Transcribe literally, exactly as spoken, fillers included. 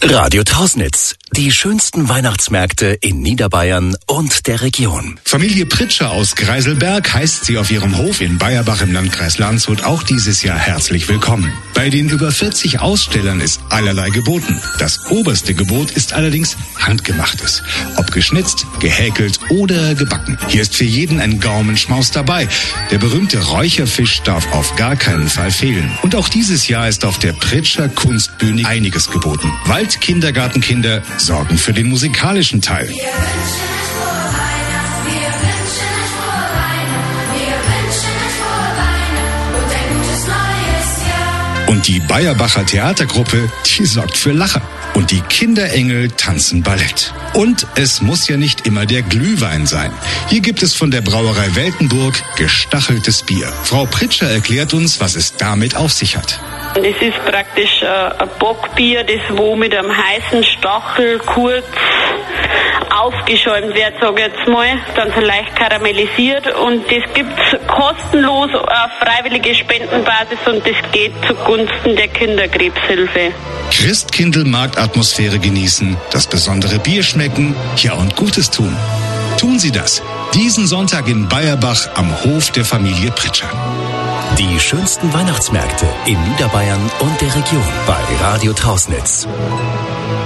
Radio Tausnitz. Die schönsten Weihnachtsmärkte in Niederbayern und der Region. Familie Pritscher aus Greiselberg heißt sie auf ihrem Hof in Bayerbach im Landkreis Landshut auch dieses Jahr herzlich willkommen. Bei den über vierzig Ausstellern ist allerlei geboten. Das oberste Gebot ist allerdings Handgemachtes. Ob geschnitzt, gehäkelt oder gebacken. Hier ist für jeden ein Gaumenschmaus dabei. Der berühmte Räucherfisch darf auf gar keinen Fall fehlen. Und auch dieses Jahr ist auf der Pritscher Kunstbühne einiges geboten. Waldkindergartenkinder sorgen für den musikalischen Teil. Wir wünschen euch frohe Weihnachten, wir wünschen euch frohe Weihnachten, wir wünschen euch frohe Weihnachten und ein gutes neues Jahr. Und die Bayerbacher Theatergruppe, die sorgt für Lacher. Und die Kinderengel tanzen Ballett. Und es muss ja nicht immer der Glühwein sein. Hier gibt es von der Brauerei Weltenburg gestacheltes Bier. Frau Pritscher erklärt uns, was es damit auf sich hat. Das ist praktisch äh, ein Bockbier, das wo mit einem heißen Stachel kurz aufgeschäumt wird, sage ich jetzt mal, dann so leicht karamellisiert, und das gibt's kostenlos auf freiwillige Spendenbasis und das geht zugunsten der Kinderkrebshilfe. Christkindl-Marktatmosphäre genießen, das besondere Bier schmecken, ja und Gutes tun. Tun Sie das. Diesen Sonntag in Bayerbach am Hof der Familie Pritscher. Die schönsten Weihnachtsmärkte in Niederbayern und der Region bei Radio Tausnitz.